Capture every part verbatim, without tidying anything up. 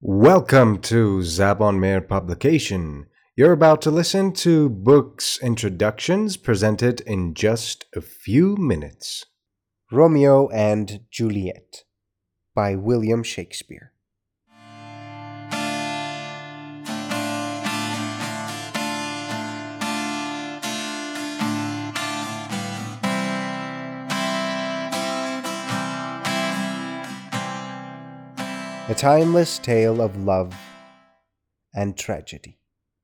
Welcome to Zabon Meir Publication. You're about to listen to books introductions presented in just a few minutes. Romeo and Juliet by William Shakespeare. A timeless tale of love and tragedy.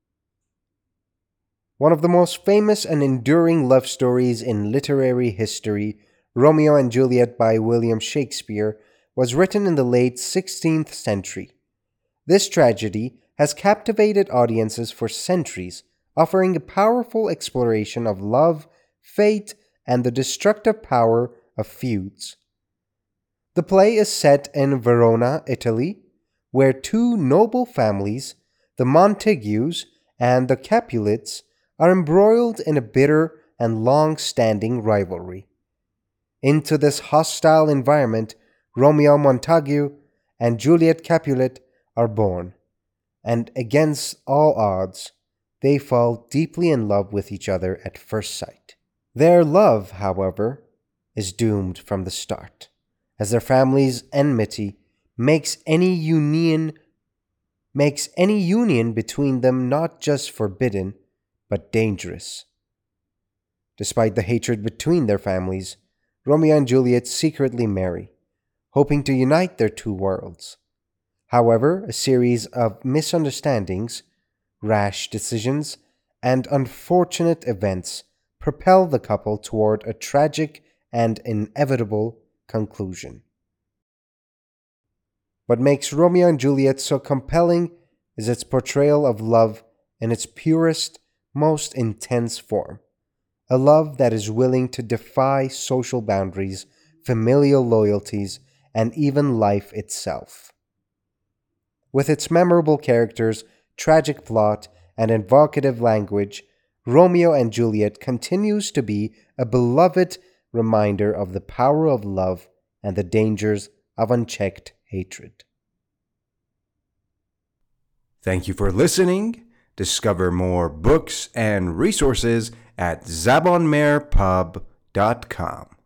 One of the most famous and enduring love stories in literary history, Romeo and Juliet by William Shakespeare, was written in the late sixteenth century. This tragedy has captivated audiences for centuries, offering a powerful exploration of love, fate, and the destructive power of feuds. The play is set in Verona, Italy, where two noble families, the Montagues and the Capulets, are embroiled in a bitter and long-standing rivalry. Into this hostile environment, Romeo Montague and Juliet Capulet are born, and against all odds, they fall deeply in love with each other at first sight. Their love, however, is doomed from the start, as their family's enmity makes any union makes any union between them not just forbidden, but dangerous. Despite the hatred between their families, Romeo and Juliet secretly marry, hoping to unite their two worlds. However, a series of misunderstandings, rash decisions, and unfortunate events propel the couple toward a tragic and inevitable conclusion. What makes Romeo and Juliet so compelling is its portrayal of love in its purest, most intense form. A love that is willing to defy social boundaries, familial loyalties, and even life itself. With its memorable characters, tragic plot, and evocative language, Romeo and Juliet continues to be a beloved reminder of the power of love and the dangers of unchecked hatred. Thank you for listening. Discover more books and resources at zabon meir pub dot com.